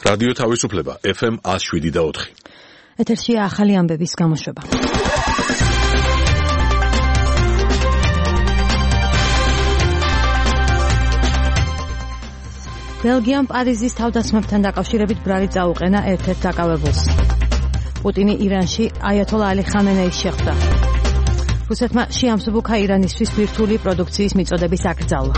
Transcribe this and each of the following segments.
რადიო თავისუფლება FM 107.4. ეთერშია ახალი ამბების გამოშვება. ბელგიამ პარიზის თავდასხმებთან დაკავშირებით ბრალი წაუყენა ერთ-ერთ დაკავებულს. პუტინი ირანში აიათოლა ალი ხამენეის შეხვდა. რუსეთმა შეამსუბუქა ირანისთვის ბირთვული პროდუქციის მიწოდების აკრძალვა.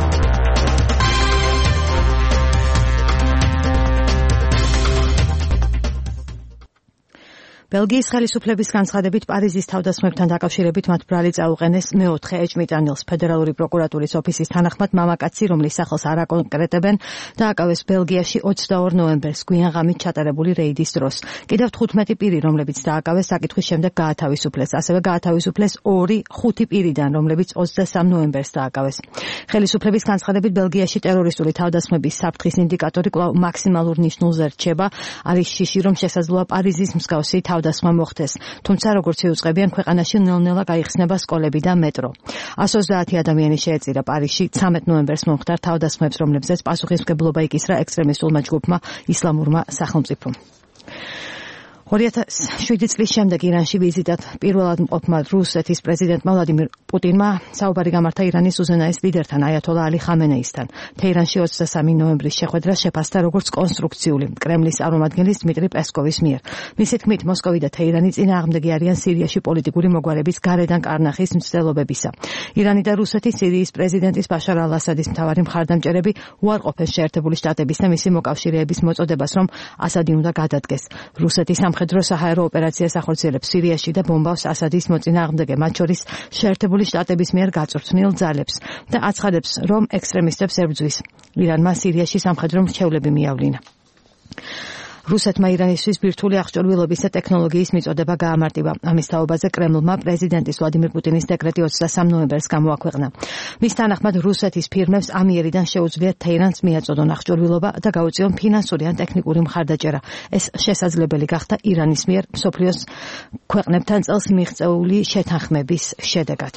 ბელგიის ხელისუფლების განცხადებით პარიზის თავდასხმებთან დაკავშირებით მათ ბრალი წაუყენეს მეოთხე ეჭვმიტანილს. ფედერალური პროკურატურის ოფისის თანახმად მამაკაცი, რომლის სახელს არ აკონკრეტებენ, დააკავეს ბელგიაში 22 ნოემბერს გვიანღამით ჩატარებული რეიდის დროს. კიდევ 15 პირი, რომლებიც დააკავეს, საკითხვის შემდეგ გაათავისუფლეს. ასევე გაათავისუფლეს 2-5 პირიდან, რომლებიც 23 ნოემბერს დააკავეს. ხელისუფლების განცხადებით ბელგიაში ტერორისტული თავდასხმების საფრთხის ინდიკატორი კვლავ მაქსიმალურ ნიშნულზე რჩება. არის შიში, რომ შესაძლოა პარიზის მსგავსი თავდასხმა მოხდეს, თუმცა როგორც იუწყებიან, ქვეყანაში ნელ-ნელა გაიხსნება სკოლები და მეტრო. 130 ადამიანი შეეწირა პარიზში 13 ნოემბერს მომხდარ თავდასხმებს, რომლებზეც პასუხისმგებლობა იკისრა ექსტრემისტულმა ჯგუფმა ისლამურმა სახელმწიფომ. 2007 წლის შემდეგ ირანში ვიზიტად პირველად მყოფმა რუსეთის პრეზიდენტმა ვლადიმირ პუტინმა საუბარი გამართა ირანის უზენაეს ლიდერთან აიათოლა ალი ხამენეისთან. თეირანში 23 ნოემბრის შეხვედრა შეფასდა როგორც კონსტრუქციული კრემლის წარმომადგენლის დმიტრი პესკოვის მიერ. მისი თქმით, მოსკოვი და თეირანი წინააღმდეგი არიან სირიაში პოლიტიკური მოგვარების გარედან კარნახის მცდელობებისა. ირანი და რუსეთი სირიის პრეზიდენტის ბაშარ ალ-ასადის მთავარი მხარდამჭერები უარყოფენ შეერთებული შტატების და მისი მოკავშირეების მოწოდებას, რომ ასადი უნდა გადადგეს. რუსეთი სამხედრო საჰაერო ოპერაციას ახორციელებს სირიაში და ბომბავს ასადის მოწინააღმდეგე, მათ შორის შეერთებული შტატების მიერ გაწვრთნილ ძალებს და აცხადებს, რომ ექსტრემისტებს ებრძვის. ირანმა სირიაში სამხედრო მრჩევლები მიავლინა. რუსეთმა ირანისთვის ბირთვული აღჭურვილობის და ტექნოლოგიის მიწოდება გაამარტივა. ამის თაობაზე კრემლმა პრეზიდენტის ვლადიმირ პუტინის დეკრეტი 23 ნოემბერს გამოაქვეყნა. მის თანახმად რუსეთის ფირმებს ამიერიდან შეუძლიათ თეირანს მიაწოდონ აღჭურვილობა და გაუწიონ ფინანსური ან ტექნიკური მხარდაჭერა. ეს შესაძლებელი გახდა ირანის მიერ მსოფლიოს ქვეყნებთან წელს მიღწეული შეთანხმების შედეგად.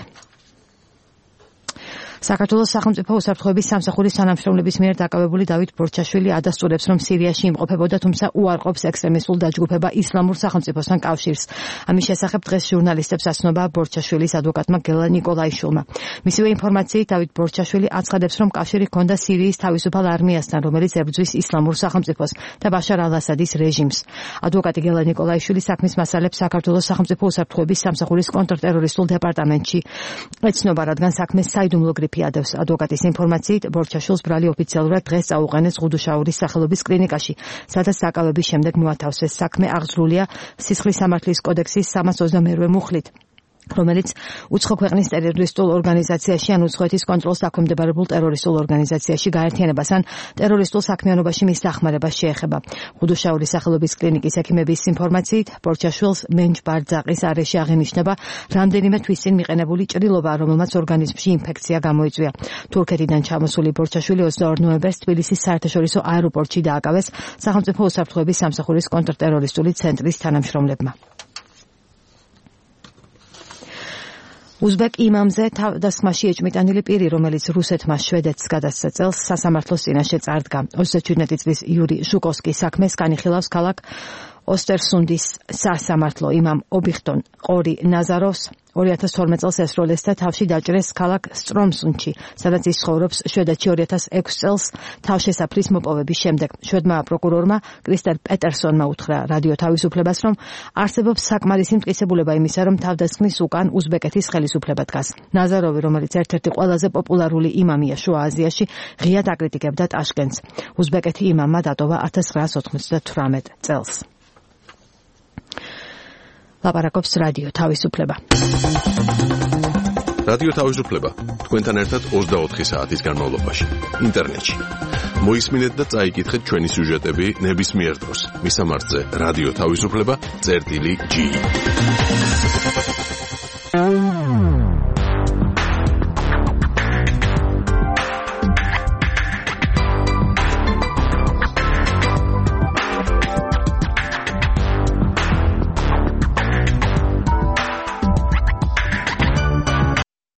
საქართველოს სახელმწიფო უსაფრთხოების სამსახურის თანამშრომლების მიერ დაკავებული დავით ბორჩაშვილი ადასტურებს, რომ სირიაში იმყოფებოდა, თუმცა უარყოფს ექსტრემისტულ დაჯგუფება ისლამურ სახელმწიფოსთან კავშირს. ამის შესახებ დღეს ჟურნალისტებს ასნობა ბორჩაშვილის ადვოკატმა გელა ნიკოლაიშვილმა. მისივე ინფორმაციით დავით ბორჩაშვილი აცხადებს, რომ კავშირი ჰქონდა სირიის თავისუფალ არმიასთან, რომელიც ებრძვის ისლამურ სახელმწიფოს და ბაშარ ალ-ასადის რეჟიმს. ადვოკატი გელა ნიკოლაიშვილი საქმის მასალებს საქართველოს სახელმწიფო უსაფრთხოების სამსახურის კონტრტერორისტულ დეპარტამენტში ეცნობა, რადგან საქმეს საიდუმლო ადევს. ადვოკატის ინფორმაციით, ბორჩაშვილს ბრალი ოფიციალურად დღეს წაუყენეს ღუდუშაურის სახელობის კლინიკაში, სადაც დაკავების შემდეგ მოათავსეს. საქმე აღძრულია სისხლის სამართლის კოდექსის 322 მუხლით, რომელიც უცხო ქვეყნის ტერორისტულ ორგანიზაციაში ან უცხოეთის კონტროლს დაქვემდებარებულ ტერორისტულ ორგანიზაციაში გაერთიანებას ან ტერორისტულ საქმიანობაში მის დახმარებას შეეხება. ღუდუშაურის სახელობის კლინიკის ექიმების ინფორმაციით, ბორჩაშვილს მენჯ-ბარძაყის არეში აღინიშნება რამდენიმე თვის წინ მიყენებული ჭრილობა, რომელმაც ორგანიზმში ინფექცია გამოიწვია. თურქეთიდან ჩამოსული ბორჩაშვილი 22 ნოემბერს თბილისის საერთაშორისო აეროპორტში დააკავეს სახელმწიფო უსაფრთხოების სამსახურის კონტრტერორისტული ცენტრის თანამშრომლებმა. უზბეკ იმამზე თავდასხმაში ეჭმიტანილი პირი, რომელიც რუსეთმა შვედეთს გადასცა წელს სასამართლოს წინაშე წარდგა. 37 წლის იური ჟუკოვსკის საქმეს განიხილავს ქალაქ ოსტერსუნდის სასამართლო. იმამ ობიხტონ ყორი ნაზაროვს 2012 წელს ესროლეს და თავში დაჭრეს ქალაქ სტრომსუნდში, სადაც ის ცხოვრობს შვედეთში 2006 წელს თავშესაფრის მოპოვების შემდეგ. შვედმა პროკურორმა კრისტერ პეტერსონმა უთხრა რადიო თავისუფლებას, რომ არსებობს საკმარისი მტკიცებულება იმისა, რომ თავდასხმის უკან უზბეკეთის ხელისუფლება დგას. ნაზაროვი, რომელიც ერთ-ერთი ყველაზე პოპულარული იმამია შუა აზიაში, ღიად აკრიტიკებდა ტაშკენტს. უზბეკეთი იმამმა დატოვა 1998 წელს. ლაპარაკობს რადიო თავისუფლება. რადიო თავისუფლება თქვენთან ერთად 24 საათის განმავლობაში ინტერნეტში. მოისმინეთ და წაიკითხეთ ჩვენი სიუჟეტები ნებისმიერ დროს. მისამართზე რადიო თავისუფლება.gi